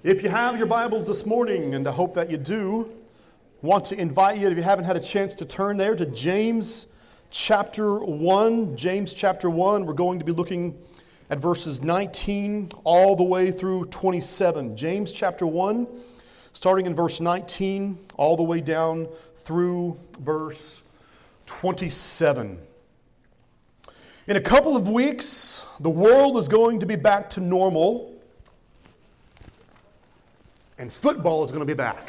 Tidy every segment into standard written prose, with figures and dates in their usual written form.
If you have your Bibles this morning, and I hope that you do, want to invite you, if you haven't had a chance to turn there, to James chapter 1. James chapter 1, we're going to be looking at verses 19 all the way through 27. James chapter 1, starting in verse 19, all the way down through verse 27. In a couple of weeks, the world is going to be back to normal. And football is going to be back.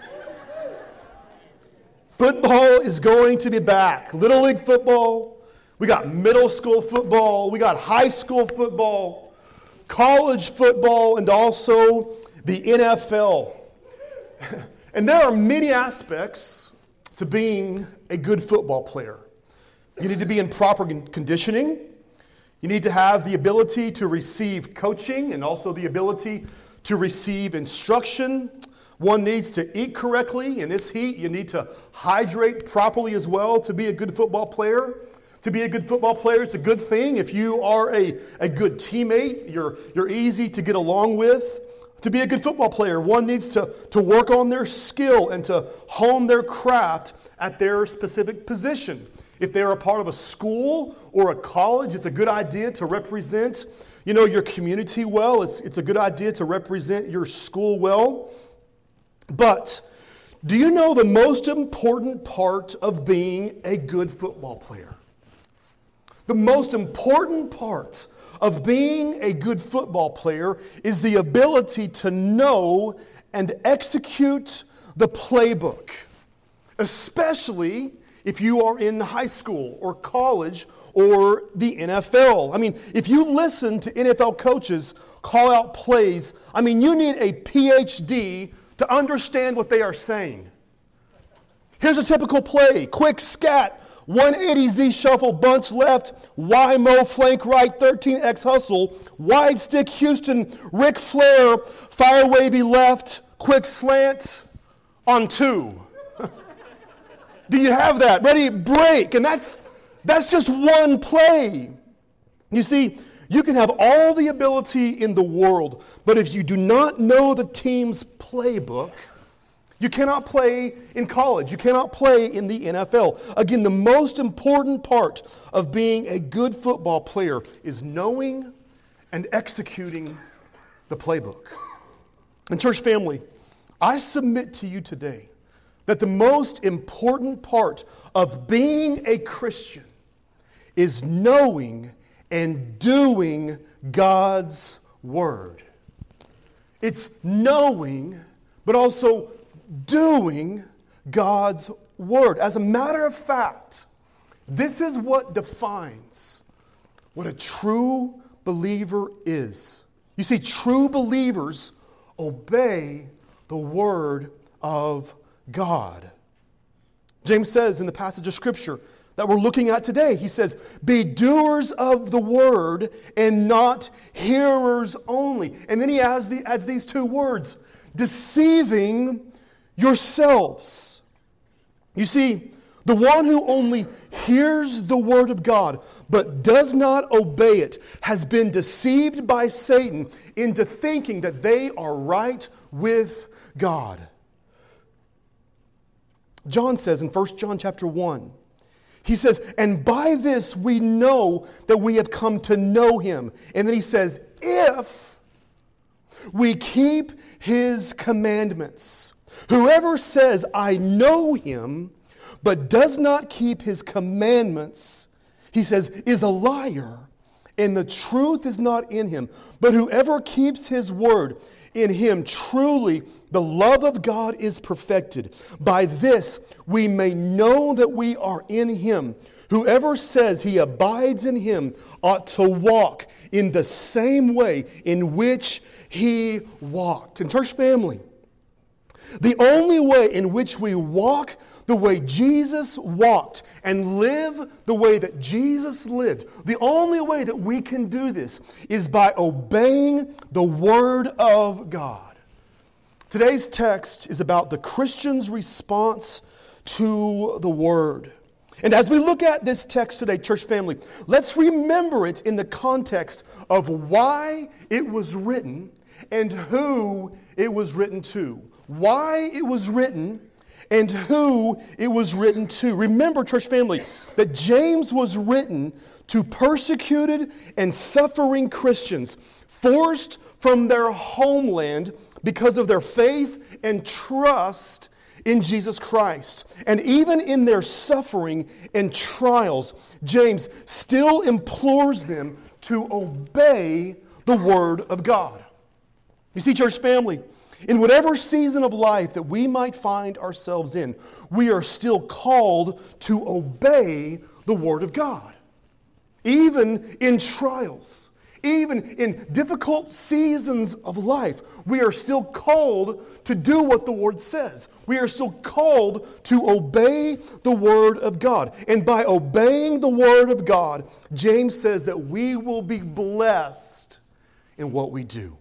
Football is going to be back. Little League football. We got middle school football. We got high school football. College football. And also the NFL. And there are many aspects to being a good football player. You need to be in proper conditioning. You need to have the ability to receive coaching and also the ability to receive instruction. One needs to eat correctly. In this heat, you need to hydrate properly as well to be a good football player. To be a good football player, it's a good thing. If you are a good teammate, you're easy to get along with. To be a good football player, one needs to work on their skill and to hone their craft at their specific position. If they're a part of a school or a college, it's a good idea to represent your community well. It's a good idea to represent your school well. But do you know the most important part of being a good football player? The most important part of being a good football player is the ability to know and execute the playbook, especially if you are in high school or college or the NFL. I mean, if you listen to NFL coaches call out plays, you need a PhD to understand what they are saying. Here's a typical play. Quick scat, 180Z shuffle, bunch left, Y-mo flank right, 13X hustle, wide stick Houston, Ric Flair, fire wavy left, quick slant on 2. Do you have that? Ready, break. And that's just one play. You see, you can have all the ability in the world, but if you do not know the team's playbook, you cannot play in college. You cannot play in the NFL. Again, the most important part of being a good football player is knowing and executing the playbook. And church family, I submit to you today that the most important part of being a Christian is knowing and doing God's Word. It's knowing, but also doing God's Word. As a matter of fact, this is what defines what a true believer is. You see, true believers obey the Word of God. James says in the passage of Scripture that we're looking at today, he says, be doers of the word and not hearers only. And then he adds these two words, deceiving yourselves. You see, the one who only hears the word of God but does not obey it has been deceived by Satan into thinking that they are right with God. John says in 1 John chapter 1, he says, and by this we know that we have come to know him. And then he says, if we keep his commandments. Whoever says, I know him, but does not keep his commandments, he says, is a liar, and the truth is not in him. But whoever keeps his word, in him truly the love of God is perfected. By this we may know that we are in him. Whoever says he abides in him ought to walk in the same way in which he walked. And church family, the only way in which we walk the way Jesus walked and live the way that Jesus lived, the only way that we can do this is by obeying the Word of God. Today's text is about the Christian's response to the Word. And as we look at this text today, church family, let's remember it in the context of why it was written and who it was written to, why it was written, and who it was written to. Remember, church family, that James was written to persecuted and suffering Christians, forced from their homeland because of their faith and trust in Jesus Christ. And even in their suffering and trials, James still implores them to obey the Word of God. You see, church family, in whatever season of life that we might find ourselves in, we are still called to obey the Word of God. Even in trials, even in difficult seasons of life, we are still called to do what the Word says. We are still called to obey the Word of God. And by obeying the Word of God, James says that we will be blessed in what we do.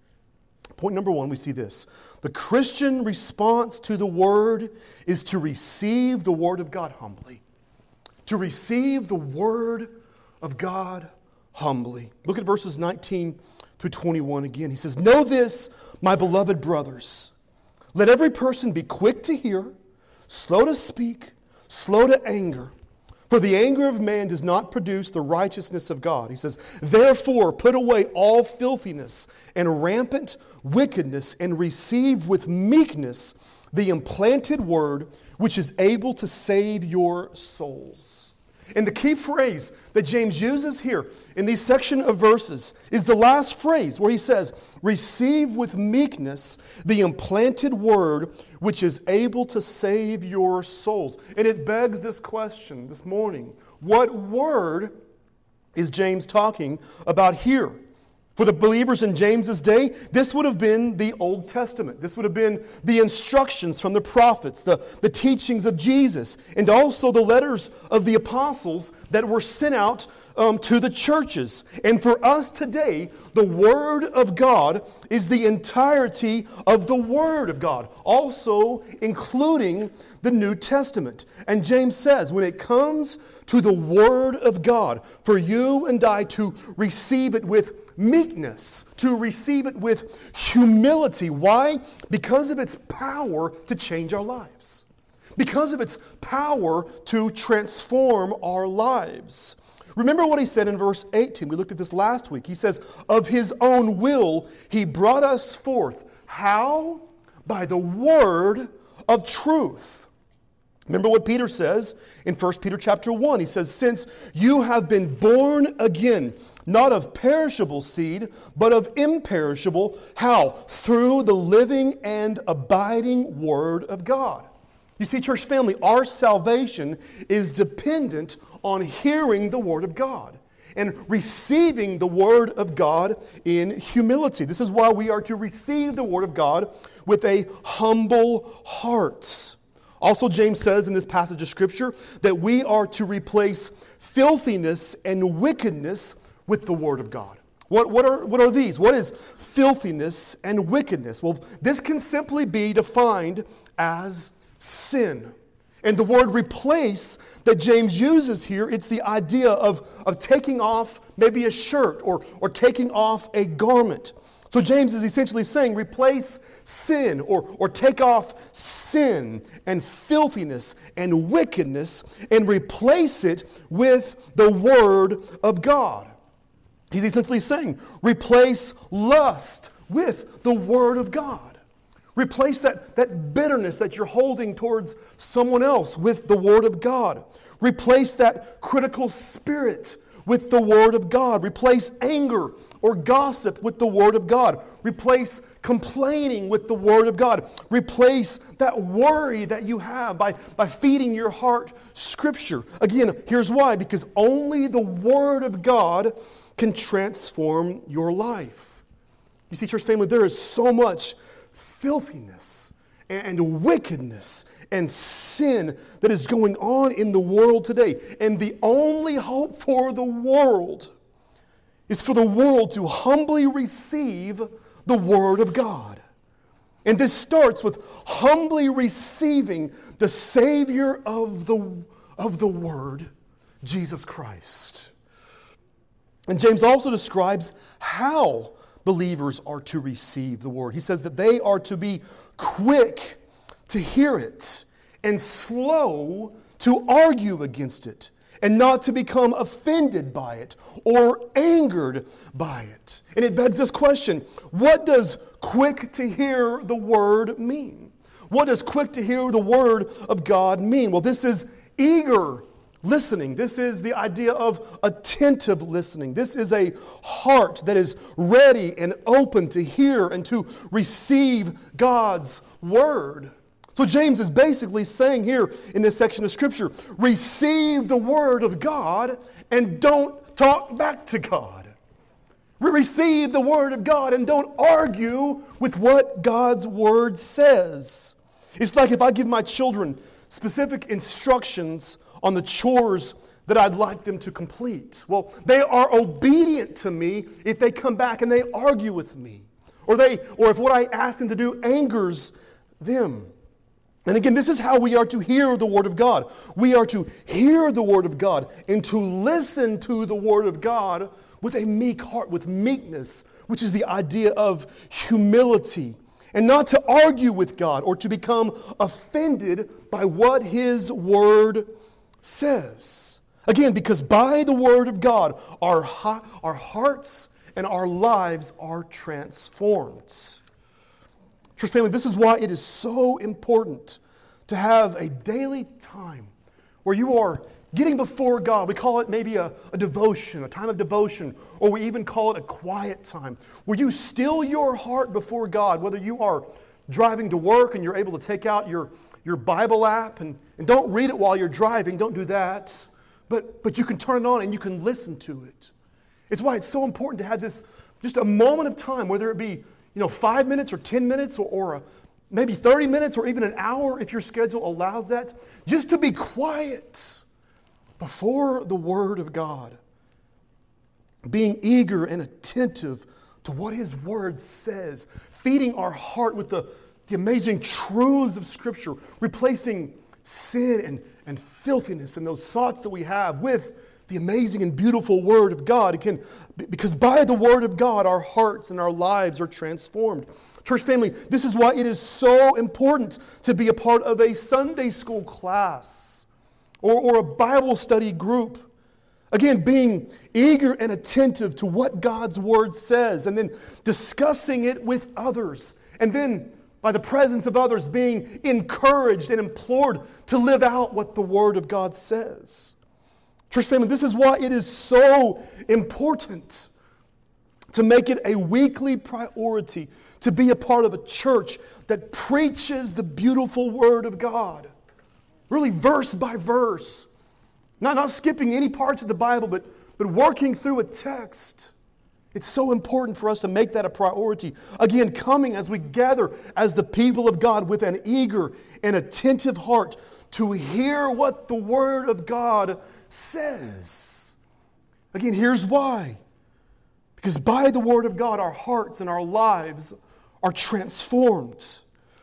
Point number one, we see this. The Christian response to the Word is to receive the Word of God humbly. To receive the Word of God humbly. Look at verses 19 through 21 again. He says, "Know this, my beloved brothers. Let every person be quick to hear, slow to speak, slow to anger. For the anger of man does not produce the righteousness of God." He says, "Therefore put away all filthiness and rampant wickedness and receive with meekness the implanted word which is able to save your souls." And the key phrase that James uses here in these section of verses is the last phrase where he says, "Receive with meekness the implanted word which is able to save your souls." And it begs this question this morning. What word is James talking about here? For the believers in James's day, this would have been the Old Testament. This would have been the instructions from the prophets, the teachings of Jesus, and also the letters of the apostles that were sent out to the churches. And for us today, the Word of God is the entirety of the Word of God, also including the New Testament. And James says, when it comes to the Word of God, for you and I to receive it with meekness, to receive it with humility. Why? Because of its power to change our lives. Because of its power to transform our lives. Remember what he said in verse 18. We looked at this last week. He says, "Of his own will he brought us forth." How? By the word of truth. Remember what Peter says in 1 Peter chapter 1. He says, "Since you have been born again, not of perishable seed, but of imperishable." How? Through the living and abiding Word of God. You see, church family, our salvation is dependent on hearing the Word of God and receiving the Word of God in humility. This is why we are to receive the Word of God with a humble heart. Also, James says in this passage of Scripture that we are to replace filthiness and wickedness with the Word of God. What are these? What is filthiness and wickedness? Well, this can simply be defined as sin. And the word replace that James uses here, it's the idea of taking off maybe a shirt or taking off a garment. So James is essentially saying replace sin or take off sin and filthiness and wickedness and replace it with the Word of God. He's essentially saying replace lust with the Word of God. Replace that bitterness that you're holding towards someone else with the Word of God. Replace that critical spirit with the Word of God. Replace anger or gossip with the Word of God. Replace complaining with the Word of God. Replace that worry that you have by feeding your heart Scripture. Again, here's why. Because only the Word of God can transform your life. You see, church family, there is so much filthiness and wickedness and sin that is going on in the world today. And the only hope for the world is for the world to humbly receive the Word of God. And this starts with humbly receiving the Savior of the Word, Jesus Christ. And James also describes how believers are to receive the word. He says that they are to be quick to hear it and slow to argue against it, and not to become offended by it or angered by it. And it begs this question: what does quick to hear the word mean? What does quick to hear the word of God mean? Well, this is eager listening. This is the idea of attentive listening. This is a heart that is ready and open to hear and to receive God's word. So James is basically saying here in this section of Scripture, receive the word of God and don't talk back to God. Receive the word of God and don't argue with what God's word says. It's like if I give my children specific instructions on the chores that I'd like them to complete. Well, they are obedient to me if they come back and they argue with me. Or if what I ask them to do angers them. And again, this is how we are to hear the Word of God. We are to hear the Word of God and to listen to the Word of God with a meek heart, with meekness, which is the idea of humility. And not to argue with God or to become offended by what His Word says. Again, because by the Word of God, our hearts and our lives are transformed. Church family, this is why it is so important to have a daily time where you are getting before God. We call it maybe a devotion, a time of devotion, or we even call it a quiet time, where you still your heart before God, whether you are driving to work and you're able to take out your Bible app and don't read it while you're driving, don't do that, but you can turn it on and you can listen to it. It's why it's so important to have this, just a moment of time, whether it be 5 minutes or 10 minutes or maybe 30 minutes or even an hour if your schedule allows that, just to be quiet before the Word of God. Being eager and attentive to what His Word says. Feeding our heart with the amazing truths of Scripture. Replacing sin and filthiness and those thoughts that we have with the amazing and beautiful Word of God. Again, because by the Word of God, our hearts and our lives are transformed. Church family, this is why it is so important to be a part of a Sunday school class or a Bible study group. Again, being eager and attentive to what God's Word says, and then discussing it with others. And then, by the presence of others, being encouraged and implored to live out what the Word of God says. Church family, this is why it is so important to make it a weekly priority to be a part of a church that preaches the beautiful Word of God. Really verse by verse. Not skipping any parts of the Bible, but working through a text. It's so important for us to make that a priority. Again, coming as we gather as the people of God with an eager and attentive heart to hear what the Word of God says. Again, here's why. Because by the Word of God, our hearts and our lives are transformed.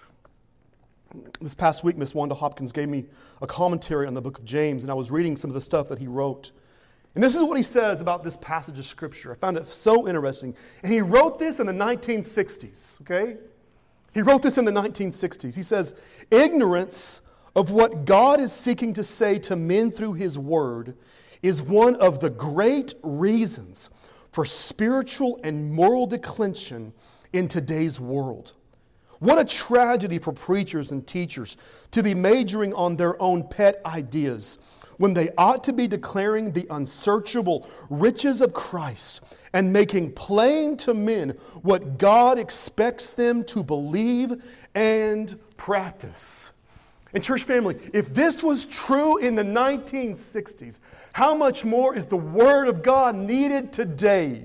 This past week, Miss Wanda Hopkins gave me a commentary on the book of James, and I was reading some of the stuff that he wrote. And this is what he says about this passage of Scripture. I found it so interesting. And he wrote this in the 1960s, okay? He wrote this in the 1960s. He says, ignorance of what God is seeking to say to men through His Word is one of the great reasons for spiritual and moral declension in today's world. What a tragedy for preachers and teachers to be majoring on their own pet ideas when they ought to be declaring the unsearchable riches of Christ and making plain to men what God expects them to believe and practice. And church family, if this was true in the 1960s, how much more is the Word of God needed today?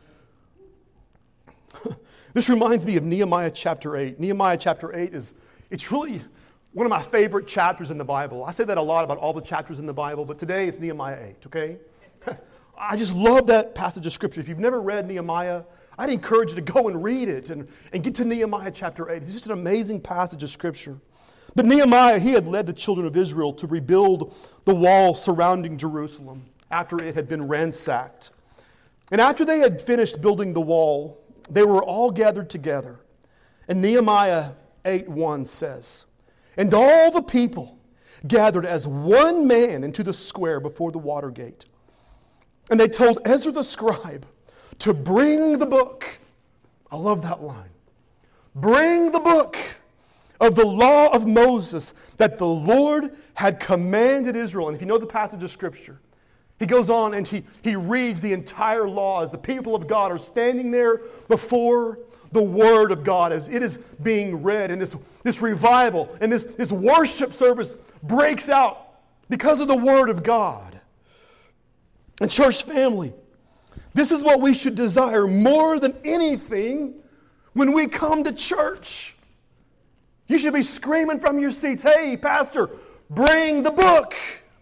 This reminds me of Nehemiah chapter 8. Nehemiah chapter 8 it's really one of my favorite chapters in the Bible. I say that a lot about all the chapters in the Bible, but today it's Nehemiah 8, okay? I just love that passage of Scripture. If you've never read Nehemiah, I'd encourage you to go and read it and get to Nehemiah chapter 8. It's just an amazing passage of Scripture. But Nehemiah, he had led the children of Israel to rebuild the wall surrounding Jerusalem after it had been ransacked. And after they had finished building the wall, they were all gathered together. And Nehemiah 8:1 says, "And all the people gathered as one man into the square before the water gate. And they told Ezra the scribe to bring the book." I love that line. "Bring the book of the law of Moses that the Lord had commanded Israel." And if you know the passage of Scripture, he goes on and he reads the entire law as the people of God are standing there before the Word of God as it is being read. And this revival and this worship service breaks out because of the Word of God. And church family, this is what we should desire more than anything when we come to church. You should be screaming from your seats, "Hey, pastor, bring the book.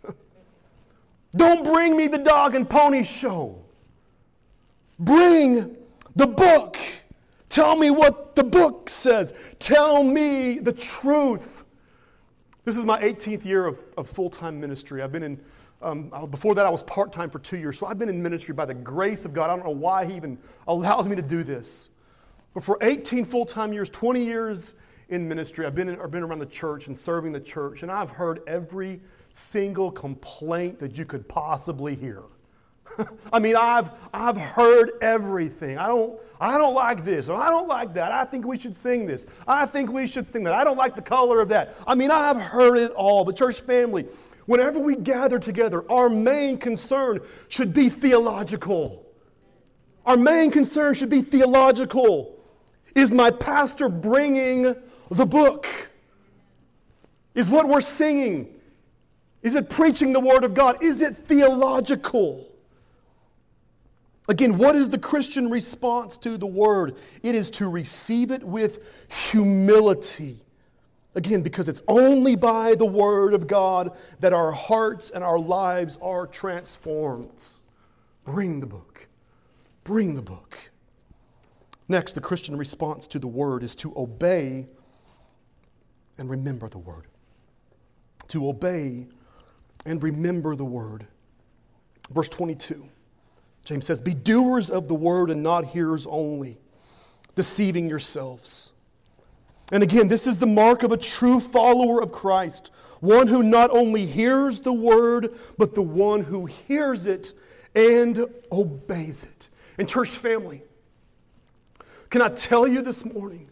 Don't bring me the dog and pony show. Bring the book. Tell me what the book says. Tell me the truth." This is my 18th year of full-time ministry. I've been in, before that I was part-time for 2 years. So I've been in ministry by the grace of God. I don't know why He even allows me to do this. But for 18 full-time years, 20 years in ministry, I've been around the church and serving the church. And I've heard every single complaint that you could possibly hear. I mean, I've heard everything. I don't like this, or I don't like that. I think we should sing this. I think we should sing that. I don't like the color of that. I mean, I've heard it all. But church family, whenever we gather together, our main concern should be theological. Our main concern should be theological. Is my pastor bringing the book? Is what we're singing, is it preaching the Word of God? Is it theological? Again, what is the Christian response to the Word? It is to receive it with humility. Again, because it's only by the Word of God that our hearts and our lives are transformed. Bring the book. Bring the book. Next, the Christian response to the Word is to obey and remember the Word. To obey and remember the Word. Verse 22. James says, "Be doers of the word and not hearers only, deceiving yourselves." And again, this is the mark of a true follower of Christ. One who not only hears the word, but the one who hears it and obeys it. And church family, can I tell you this morning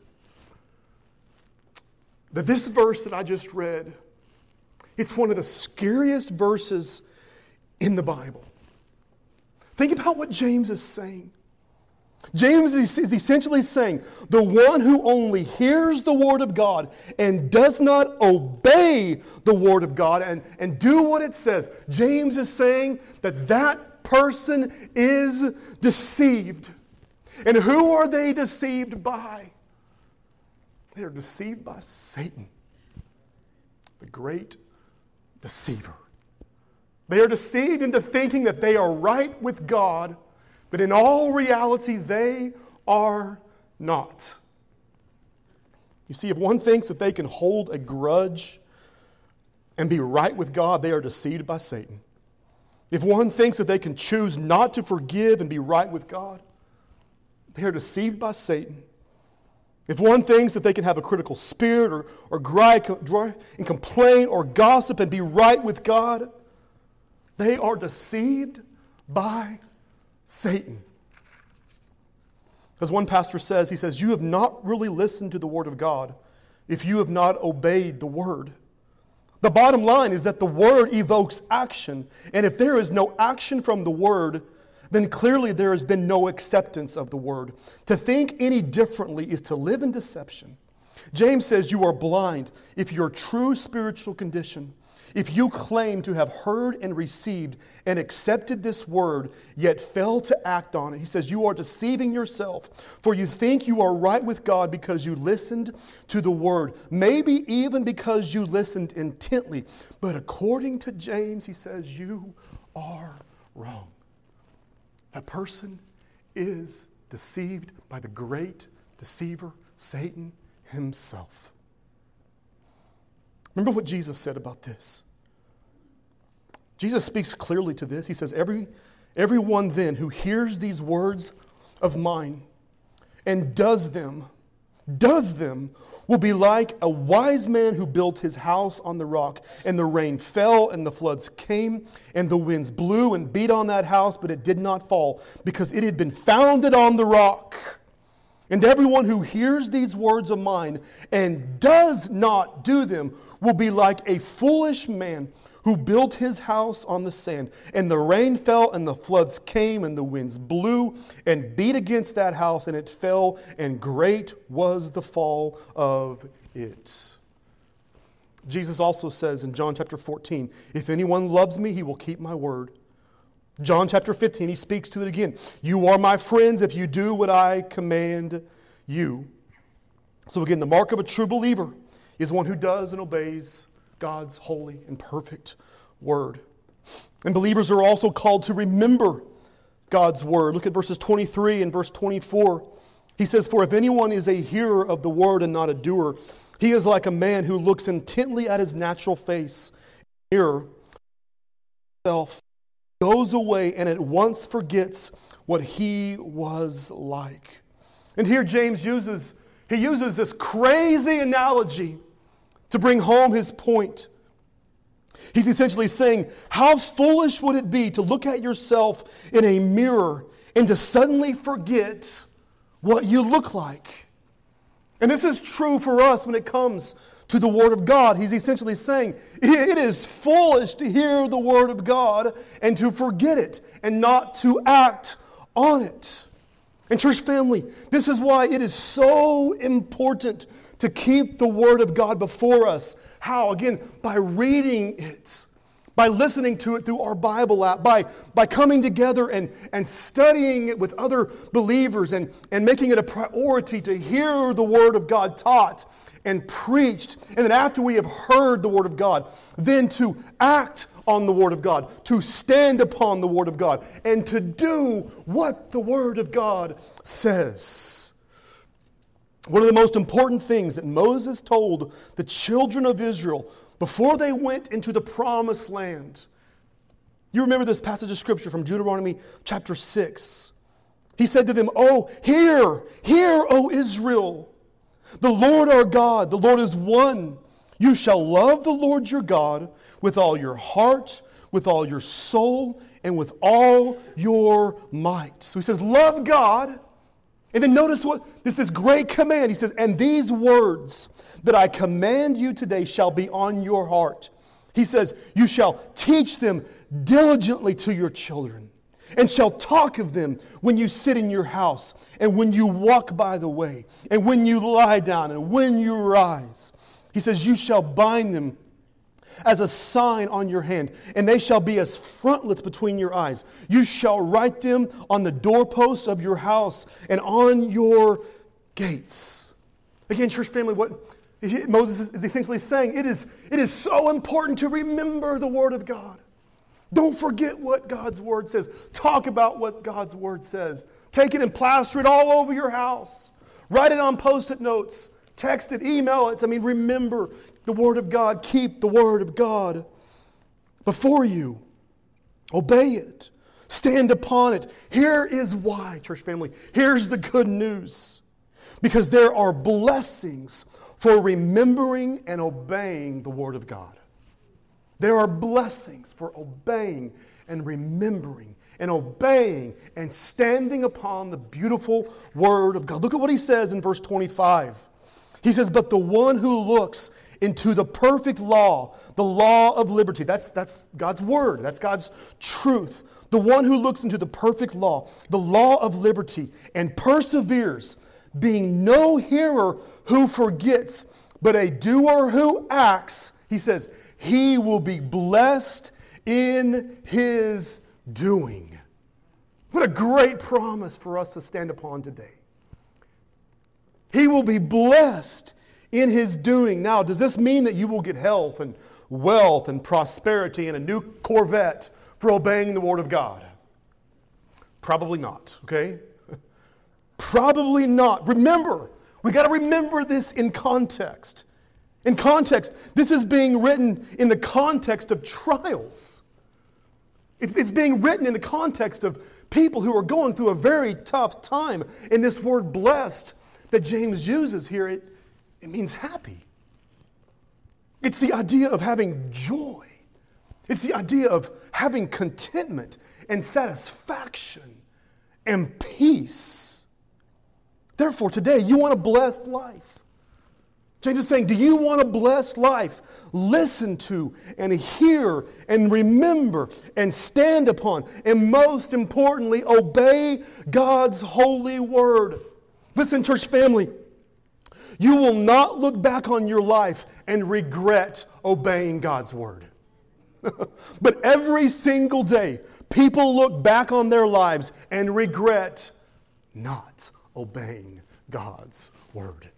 that this verse that I just read, it's one of the scariest verses in the Bible. Think about what James is saying. James is essentially saying, the one who only hears the Word of God and does not obey the Word of God and do what it says. James is saying that person is deceived. And who are they deceived by? They are deceived by Satan, the great deceiver. They are deceived into thinking that they are right with God, but in all reality, they are not. You see, if one thinks that they can hold a grudge and be right with God, they are deceived by Satan. If one thinks that they can choose not to forgive and be right with God, they are deceived by Satan. If one thinks that they can have a critical spirit or gripe and complain or gossip and be right with God, they are deceived by Satan. As one pastor says, he says, "You have not really listened to the Word of God if you have not obeyed the Word." The bottom line is that the Word evokes action, and if there is no action from the Word, then clearly there has been no acceptance of the Word. To think any differently is to live in deception. James says you are blind if your true spiritual condition, if you claim to have heard and received and accepted this word, yet fail to act on it. He says you are deceiving yourself, for you think you are right with God because you listened to the word, maybe even because you listened intently. But according to James, he says you are wrong. That person is deceived by the great deceiver, Satan himself. Remember what Jesus said about this. Jesus speaks clearly to this. He says, everyone then who hears these words of mine and does them will be like a wise man who built his house on the rock, and the rain fell, and the floods came, and the winds blew and beat on that house, but it did not fall, because it had been founded on the rock. And everyone who hears these words of mine and does not do them will be like a foolish man who built his house on the sand. And the rain fell, and the floods came, and the winds blew and beat against that house, and it fell, and great was the fall of it. Jesus also says in John chapter 14, if anyone loves me, he will keep my word. John chapter 15, he speaks to it again. You are my friends if you do what I command you. So again, the mark of a true believer is one who does and obeys God's holy and perfect word. And believers are also called to remember God's word. Look at verses 23 and verse 24. He says, for if anyone is a hearer of the word and not a doer, he is like a man who looks intently at his natural face in the mirror, himself, goes away and at once forgets what he was like. And here James uses this crazy analogy to bring home his point. He's essentially saying, how foolish would it be to look at yourself in a mirror and to suddenly forget what you look like? And this is true for us when it comes to the Word of God. He's essentially saying, it is foolish to hear the Word of God and to forget it and not to act on it. And church family, this is why it is so important to keep the Word of God before us. How? Again, by reading it, by listening to it through our Bible app, by coming together and studying it with other believers and making it a priority to hear the Word of God taught and preached. And then after we have heard the Word of God, then to act on the Word of God, to stand upon the Word of God, and to do what the Word of God says. One of the most important things that Moses told the children of Israel before they went into the promised land. You remember this passage of Scripture from Deuteronomy chapter 6. He said to them, oh, hear, O Israel, the Lord our God, the Lord is one. You shall love the Lord your God with all your heart, with all your soul, and with all your might. So he says, love God. And then notice what this great command. He says, and these words that I command you today shall be on your heart. He says, you shall teach them diligently to your children, and shall talk of them when you sit in your house, and when you walk by the way, and when you lie down, and when you rise. He says, you shall bind them as a sign on your hand, and they shall be as frontlets between your eyes. You shall write them on the doorposts of your house and on your gates. Again, church family, what Moses is essentially saying, it is so important to remember the Word of God. Don't forget what God's Word says. Talk about what God's Word says. Take it and plaster it all over your house. Write it on Post-it notes. Text it, email it. Remember the Word of God. Keep the Word of God before you. Obey it. Stand upon it. Here is why, church family. Here's the good news. Because there are blessings for remembering and obeying the Word of God. There are blessings for obeying and remembering and obeying and standing upon the beautiful Word of God. Look at what he says in verse 25. He says, but the one who looks into the perfect law, the law of liberty, that's God's word, that's God's truth. The one who looks into the perfect law, the law of liberty, and perseveres, being no hearer who forgets, but a doer who acts, he says, he will be blessed in his doing. What a great promise for us to stand upon today. He will be blessed in his doing. Now, does this mean that you will get health and wealth and prosperity and a new Corvette for obeying the Word of God? Probably not, okay? Probably not. Remember, we got to remember this in context. In context, this is being written in the context of trials. It's being written in the context of people who are going through a very tough time. And this word blessed that James uses here, it means happy. It's the idea of having joy. It's the idea of having contentment and satisfaction and peace. Therefore, today, you want a blessed life. James is saying, do you want a blessed life? Listen to and hear and remember and stand upon, and most importantly, obey God's holy word. Listen, church family, you will not look back on your life and regret obeying God's word. But every single day, people look back on their lives and regret not obeying God's word.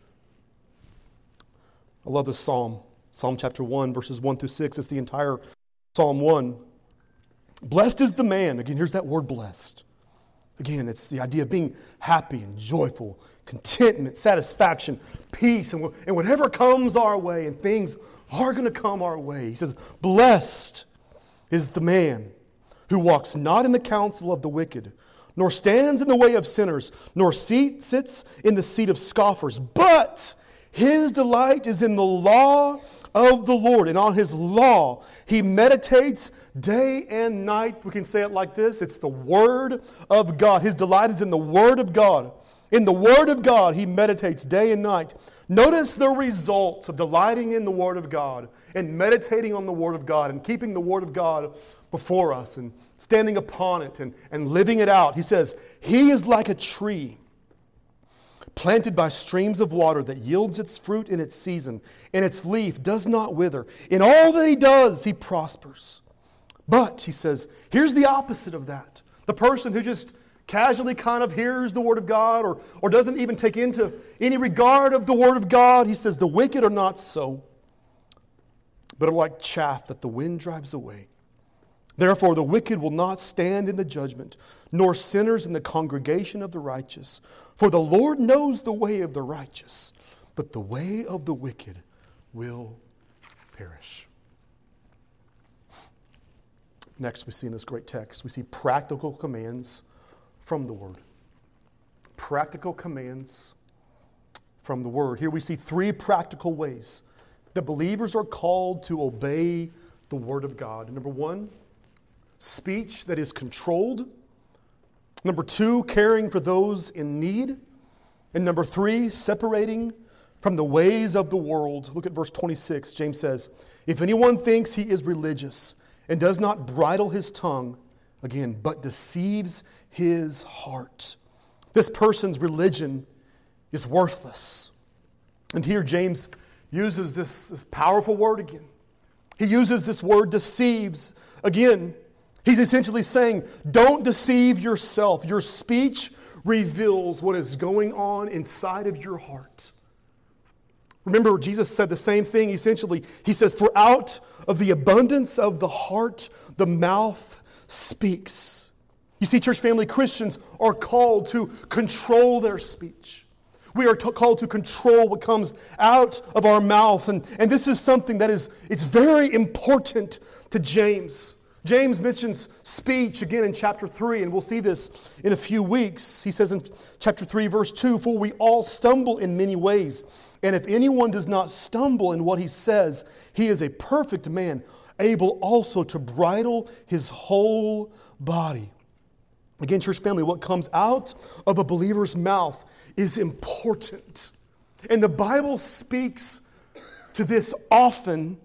I love this psalm. Psalm chapter 1, verses 1 through 6. It's the entire Psalm 1. Blessed is the man. Again, here's that word blessed. Again, it's the idea of being happy and joyful, contentment, satisfaction, peace, and whatever comes our way, and things are going to come our way. He says, blessed is the man who walks not in the counsel of the wicked, nor stands in the way of sinners, nor sits in the seat of scoffers, but his delight is in the law of the Lord, and on his law he meditates day and night. We can say it like this. It's the Word of God. His delight is in the Word of God. In the Word of God he meditates day and night. Notice the results of delighting in the Word of God and meditating on the Word of God and keeping the Word of God before us and standing upon it and living it out. He says, he is like a tree planted by streams of water that yields its fruit in its season, and its leaf does not wither. In all that he does, he prospers. But, he says, here's the opposite of that. The person who just casually kind of hears the Word of God or doesn't even take into any regard of the Word of God, he says, the wicked are not so, but are like chaff that the wind drives away. Therefore, the wicked will not stand in the judgment, nor sinners in the congregation of the righteous. For the Lord knows the way of the righteous, but the way of the wicked will perish. Next, we see in this great text, we see practical commands from the Word. Practical commands from the Word. Here we see three practical ways that believers are called to obey the Word of God. Number one, speech that is controlled. Number two, caring for those in need. And number three, separating from the ways of the world. Look at verse 26. James says, if anyone thinks he is religious and does not bridle his tongue, again, but deceives his heart, this person's religion is worthless. And here James uses this powerful word again. He uses this word deceives again. He's essentially saying, don't deceive yourself. Your speech reveals what is going on inside of your heart. Remember, Jesus said the same thing. Essentially, he says, for out of the abundance of the heart, the mouth speaks. You see, church family, Christians are called to control their speech. We are called to control what comes out of our mouth. And this is something that it's very important to James. James mentions speech again in chapter 3, and we'll see this in a few weeks. He says in chapter 3, verse 2, for we all stumble in many ways. And if anyone does not stumble in what he says, he is a perfect man, able also to bridle his whole body. Again, church family, what comes out of a believer's mouth is important. And the Bible speaks to this often.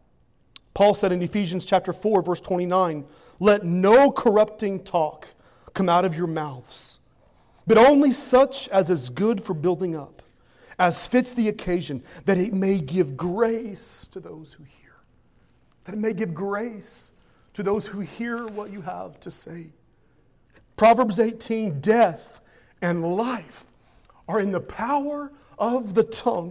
Paul said in Ephesians chapter 4, verse 29, let no corrupting talk come out of your mouths, but only such as is good for building up, as fits the occasion, that it may give grace to those who hear. That it may give grace to those who hear what you have to say. Proverbs 18, death and life are in the power of the tongue.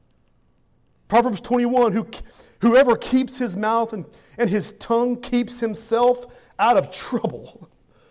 Proverbs 21, whoever keeps his mouth and his tongue keeps himself out of trouble.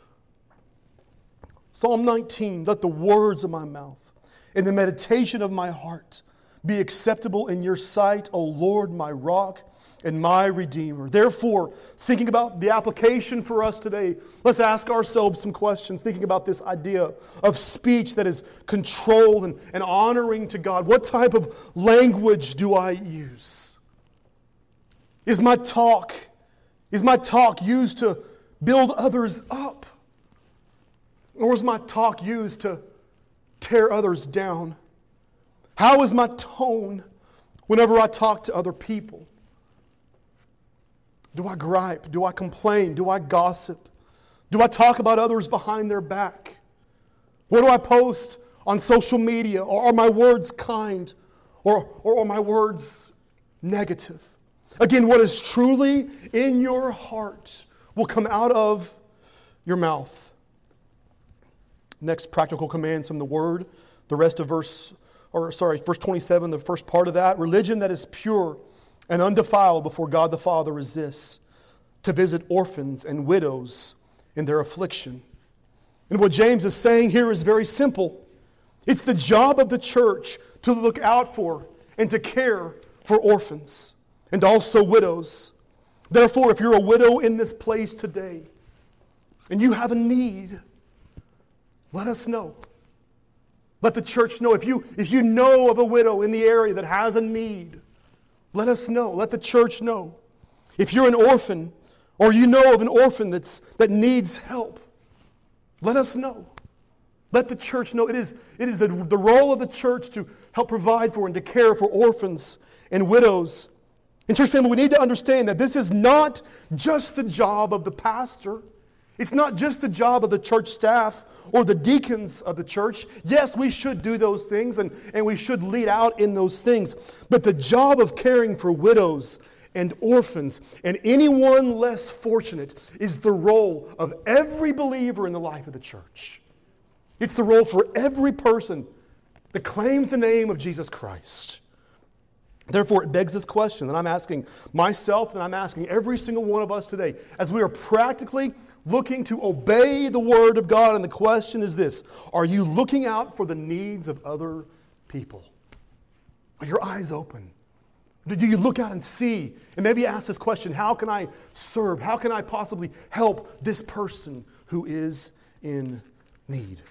Psalm 19, let the words of my mouth and the meditation of my heart be acceptable in your sight, O Lord, my rock and my Redeemer. Therefore, thinking about the application for us today, let's ask ourselves some questions, thinking about this idea of speech that is controlled and honoring to God. What type of language do I use? Is my talk used to build others up? Or is my talk used to tear others down? How is my tone whenever I talk to other people? Do I gripe? Do I complain? Do I gossip? Do I talk about others behind their back? What do I post on social media? Or are my words kind? Or are my words negative? Again, what is truly in your heart will come out of your mouth. Next practical commands from the Word. The rest of verse 27, the first part of that. Religion that is pure and undefiled before God the Father is this: to visit orphans and widows in their affliction. And what James is saying here is very simple. It's the job of the church to look out for and to care for orphans and also widows. Therefore, if you're a widow in this place today and you have a need, let us know. Let the church know. If you know of a widow in the area that has a need, let us know. Let the church know. If you're an orphan, or you know of an orphan that needs help, let us know. Let the church know. It is the role of the church to help provide for and to care for orphans and widows. And church family, we need to understand that this is not just the job of the pastor. It's not just the job of the church staff or the deacons of the church. Yes, we should do those things and we should lead out in those things. But the job of caring for widows and orphans and anyone less fortunate is the role of every believer in the life of the church. It's the role for every person that claims the name of Jesus Christ. Therefore, it begs this question that I'm asking myself and I'm asking every single one of us today as we are practically looking to obey the Word of God. And the question is this: are you looking out for the needs of other people? Are your eyes open? Do you look out and see and maybe ask this question: how can I serve? How can I possibly help this person who is in need?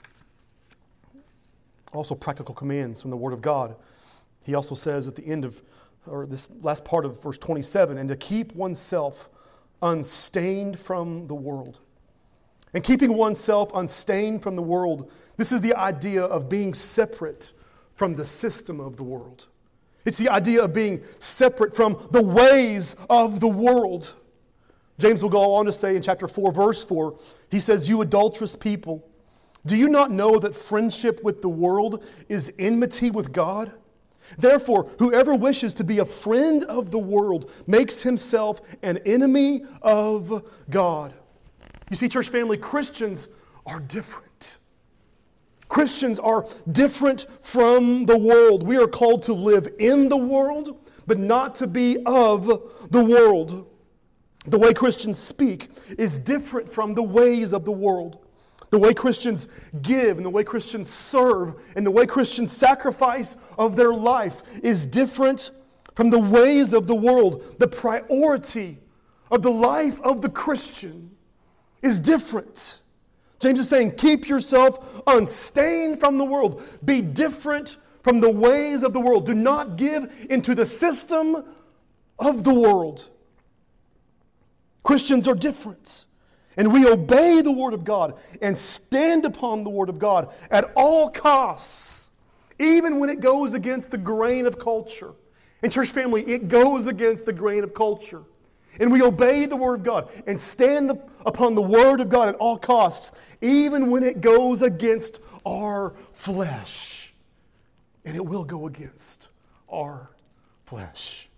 Also, practical commands from the Word of God. He also says at the end of, or this last part of verse 27, and to keep oneself unstained from the world. And keeping oneself unstained from the world, this is the idea of being separate from the system of the world. It's the idea of being separate from the ways of the world. James will go on to say in chapter 4, verse 4, he says, "You adulterous people, do you not know that friendship with the world is enmity with God? Therefore, whoever wishes to be a friend of the world makes himself an enemy of God." You see, church family, Christians are different. Christians are different from the world. We are called to live in the world, but not to be of the world. The way Christians speak is different from the ways of the world. The way Christians give and the way Christians serve and the way Christians sacrifice of their life is different from the ways of the world. The priority of the life of the Christian is different. James is saying, keep yourself unstained from the world. Be different from the ways of the world. Do not give into the system of the world. Christians are different. And we obey the Word of God and stand upon the Word of God at all costs, even when it goes against the grain of culture. And church family, it goes against the grain of culture. And we obey the Word of God and stand upon the Word of God at all costs, even when it goes against our flesh. And it will go against our flesh.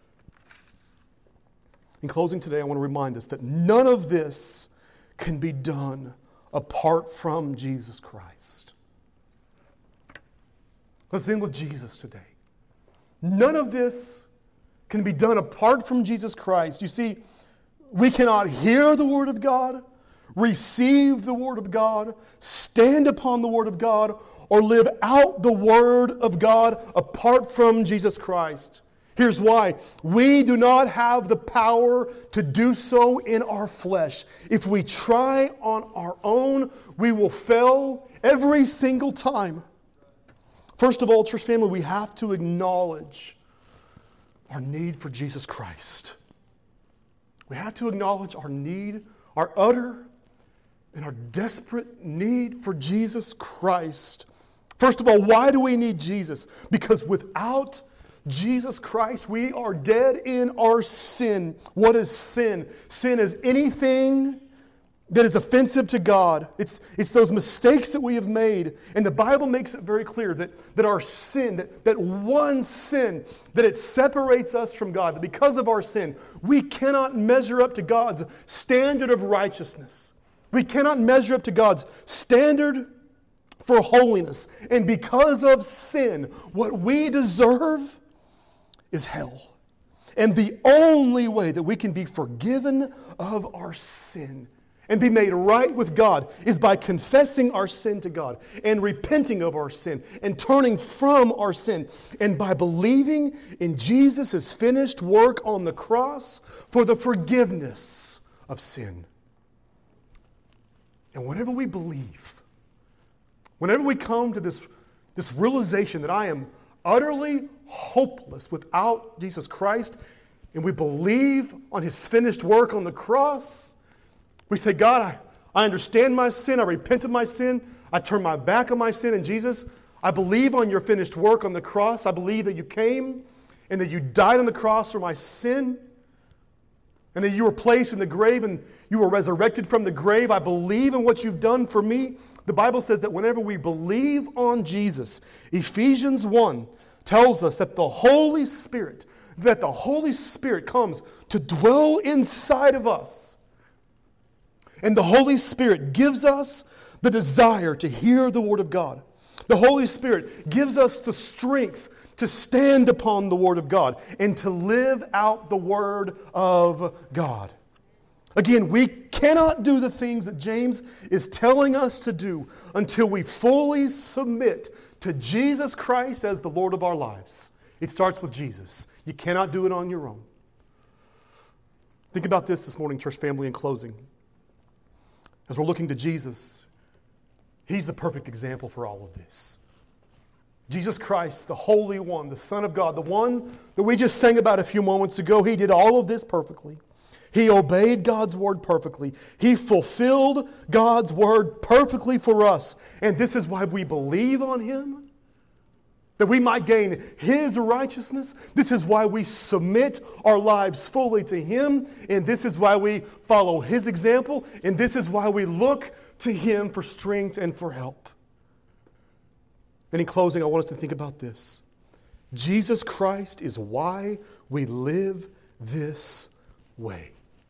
In closing today, I want to remind us that none of this can be done apart from Jesus Christ. Let's end with Jesus today. None of this can be done apart from Jesus Christ. You see, we cannot hear the Word of God, receive the Word of God, stand upon the Word of God, or live out the Word of God apart from Jesus Christ. Here's why. We do not have the power to do so in our flesh. If we try on our own, we will fail every single time. First of all, church family, we have to acknowledge our need for Jesus Christ. We have to acknowledge our need, our utter and our desperate need for Jesus Christ. First of all, why do we need Jesus? Because without Jesus Christ, we are dead in our sin. What is sin? Sin is anything that is offensive to God. It's those mistakes that we have made. And the Bible makes it very clear that our sin, that one sin, that it separates us from God. That because of our sin, we cannot measure up to God's standard of righteousness. We cannot measure up to God's standard for holiness. And because of sin, what we deserve is hell. And the only way that we can be forgiven of our sin and be made right with God is by confessing our sin to God and repenting of our sin and turning from our sin and by believing in Jesus' finished work on the cross for the forgiveness of sin. And whenever we believe, whenever we come to this realization that I am utterly hopeless without Jesus Christ, and we believe on His finished work on the cross, we say, God, I understand my sin, I repent of my sin, I turn my back on my sin, and Jesus, I believe on your finished work on the cross, I believe that you came and that you died on the cross for my sin, and that you were placed in the grave and you were resurrected from the grave. I believe in what you've done for me. The Bible says that whenever we believe on Jesus, Ephesians 1 tells us that the Holy Spirit comes to dwell inside of us. And the Holy Spirit gives us the desire to hear the Word of God. The Holy Spirit gives us the strength to stand upon the Word of God and to live out the Word of God. Again, we cannot do the things that James is telling us to do until we fully submit to Jesus Christ as the Lord of our lives. It starts with Jesus. You cannot do it on your own. Think about this morning, church family, in closing. As we're looking to Jesus, He's the perfect example for all of this. Jesus Christ, the Holy One, the Son of God, the one that we just sang about a few moments ago, He did all of this perfectly. He obeyed God's word perfectly. He fulfilled God's word perfectly for us. And this is why we believe on Him, that we might gain His righteousness. This is why we submit our lives fully to Him. And this is why we follow His example. And this is why we look to Him for strength and for help. And in closing, I want us to think about this. Jesus Christ is why we live this way.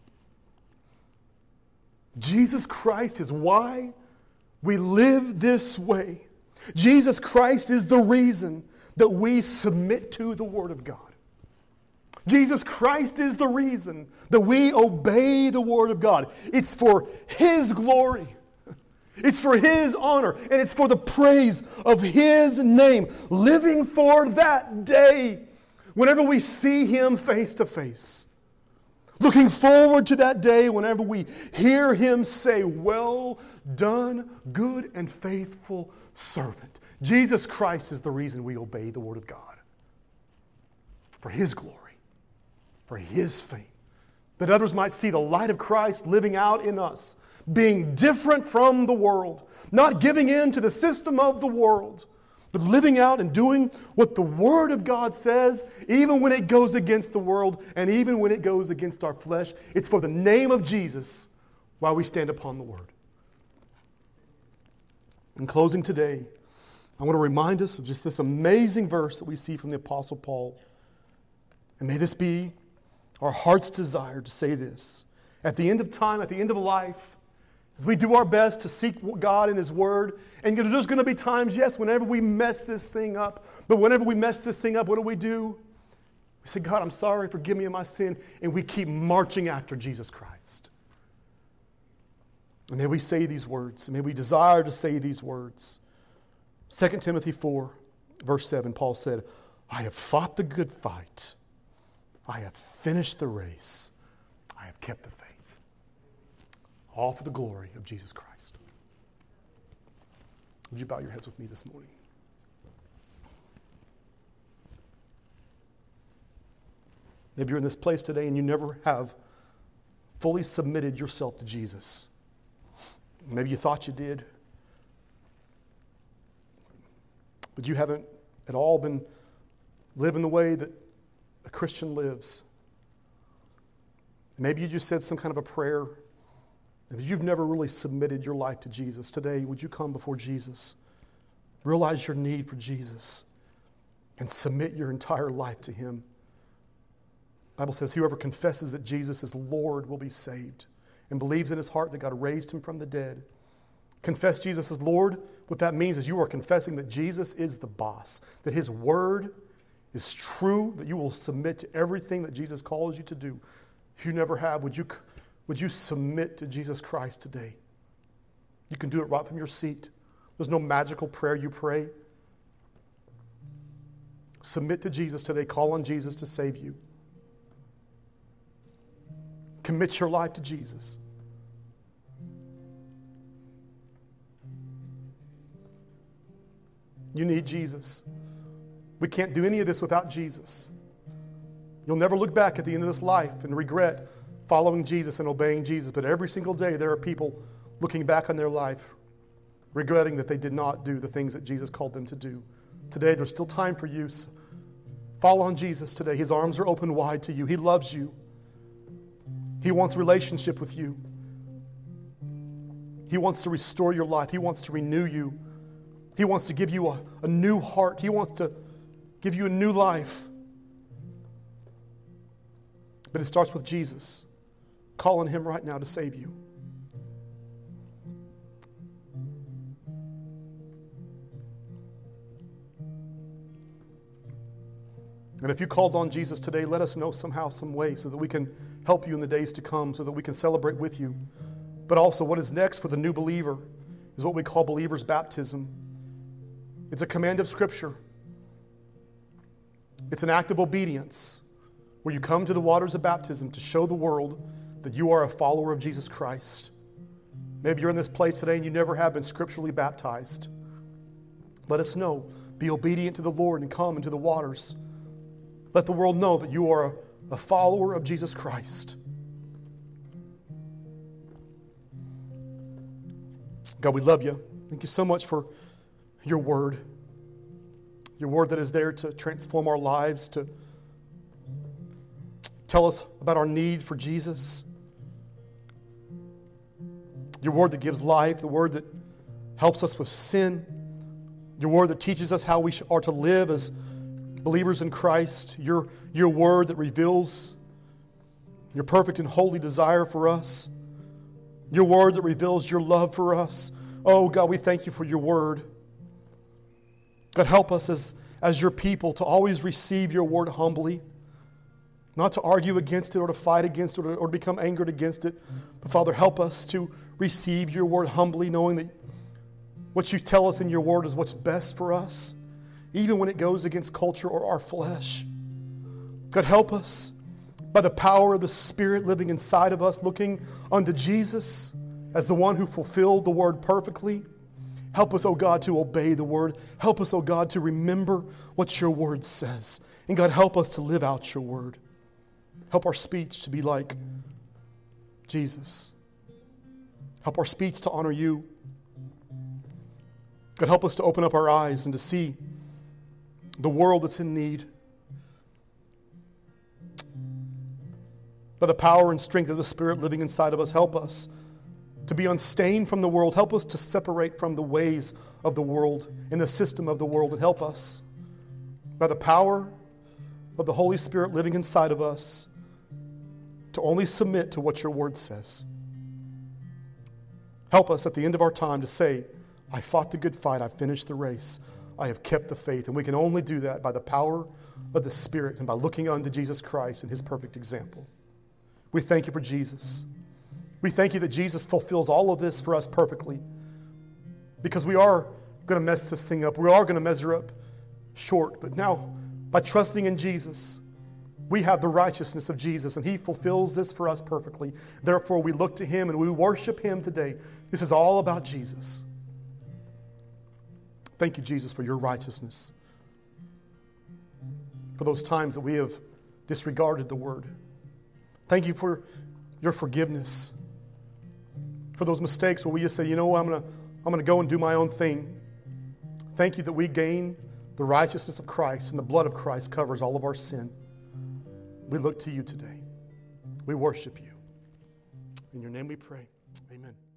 Jesus Christ is why we live this way. Jesus Christ is the reason that we submit to the Word of God. Jesus Christ is the reason that we obey the Word of God. It's for His glory. It's for His honor, and it's for the praise of His name, living for that day whenever we see Him face to face. Looking forward to that day whenever we hear Him say, "Well done, good and faithful servant." Jesus Christ is the reason we obey the Word of God. For His glory, for His fame, that others might see the light of Christ living out in us, being different from the world, not giving in to the system of the world, but living out and doing what the Word of God says, even when it goes against the world and even when it goes against our flesh. It's for the name of Jesus while we stand upon the Word. In closing today, I want to remind us of just this amazing verse that we see from the Apostle Paul. And may this be our heart's desire to say this. At the end of time, at the end of life, as we do our best to seek God in His Word, and there's going to be times, yes, whenever we mess this thing up, but whenever we mess this thing up, what do? We say, "God, I'm sorry, forgive me of my sin," and we keep marching after Jesus Christ. And may we say these words, and may we desire to say these words. 2 Timothy 4, verse 7, Paul said, "I have fought the good fight. I have finished the race. I have kept the faith. All for the glory of Jesus Christ. Would you bow your heads with me this morning? Maybe you're in this place today and you never have fully submitted yourself to Jesus. Maybe you thought you did, but you haven't at all been living the way that a Christian lives. Maybe you just said some kind of a prayer, and you've never really submitted your life to Jesus. Today, would you come before Jesus? Realize your need for Jesus and submit your entire life to Him. The Bible says, whoever confesses that Jesus is Lord will be saved and believes in his heart that God raised him from the dead. Confess Jesus as Lord. What that means is you are confessing that Jesus is the boss, that His word is true, that you will submit to everything that Jesus calls you to do. If you never have, would you submit to Jesus Christ today? You can do it right from your seat. There's no magical prayer you pray. Submit to Jesus today. Call on Jesus to save you. Commit your life to Jesus. You need Jesus. We can't do any of this without Jesus. You'll never look back at the end of this life and regret following Jesus and obeying Jesus. But every single day there are people looking back on their life, regretting that they did not do the things that Jesus called them to do. Today there's still time for you. Follow on Jesus today. His arms are open wide to you. He loves you. He wants a relationship with you. He wants to restore your life. He wants to renew you. He wants to give you a new heart. He wants to give you a new life. But it starts with Jesus. Call on Him right now to save you. And if you called on Jesus today, let us know somehow, some way, so that we can help you in the days to come, so that we can celebrate with you. But also, what is next for the new believer is what we call believer's baptism. It's a command of Scripture. It's an act of obedience where you come to the waters of baptism to show the world that you are a follower of Jesus Christ. Maybe you're in this place today and you never have been scripturally baptized. Let us know. Be obedient to the Lord and come into the waters. Let the world know that you are a follower of Jesus Christ. God, we love you. Thank you so much for your word. Your word that is there to transform our lives, to tell us about our need for Jesus. Your word that gives life, the word that helps us with sin. Your word that teaches us how we are to live as believers in Christ. Your word that reveals your perfect and holy desire for us. Your word that reveals your love for us. Oh God, we thank you for your word. God, help us as your people to always receive your word humbly. Not to argue against it or to fight against it or to become angered against it. But Father, help us to receive your word humbly, knowing that what you tell us in your word is what's best for us, even when it goes against culture or our flesh. God, help us by the power of the Spirit living inside of us, looking unto Jesus as the one who fulfilled the word perfectly. Help us, oh God, to obey the word. Help us, oh God, to remember what your word says. And God, help us to live out your word. Help our speech to be like Jesus. Help our speech to honor you. God, help us to open up our eyes and to see the world that's in need. By the power and strength of the Spirit living inside of us, help us to be unstained from the world. Help us to separate from the ways of the world and the system of the world. And help us, by the power of the Holy Spirit living inside of us, to only submit to what your word says. Help us at the end of our time to say, I fought the good fight, I finished the race, I have kept the faith. And we can only do that by the power of the Spirit and by looking unto Jesus Christ and His perfect example. We thank you for Jesus. We thank you that Jesus fulfills all of this for us perfectly, because we are going to mess this thing up. We are going to measure up short. But now, by trusting in Jesus, We have the righteousness of Jesus, and He fulfills this for us perfectly. Therefore, we look to Him and we worship Him today. This is all about Jesus. Thank you, Jesus, for your righteousness. For those times that we have disregarded the Word. Thank you for your forgiveness. For those mistakes where we just say, you know what, I'm going to go and do my own thing. Thank you that we gain the righteousness of Christ, and the blood of Christ covers all of our sin. We look to you today. We worship you. In your name we pray. Amen.